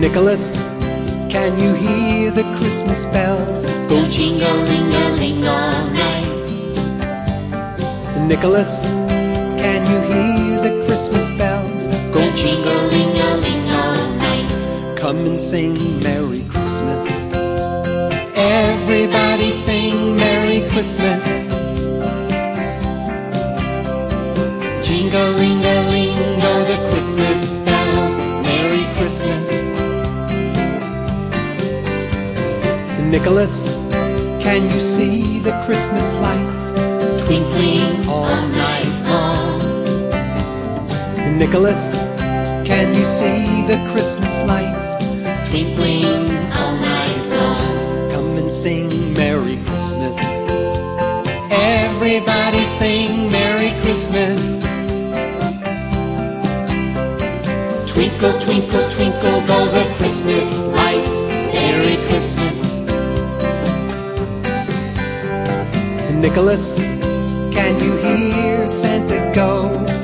Nicholas, can you hear the Christmas bells go jingle-ling-a-ling all night? Nicholas, can you hear the Christmas bells go jingle-ling-a-ling all night? Come and sing Merry Christmas. Everybody sing Merry Christmas. Jingle-ling-a-ling go the Christmas bells. Merry Christmas. Nicholas, can you see the Christmas lights twinkling all night long? Nicholas, can you see the Christmas lights twinkling all night long? Come and sing Merry Christmas. Everybody sing Merry Christmas. Twinkle, twinkle, twinkle go the Christmas lights. Merry Christmas. Nicholas, can you hear Santa go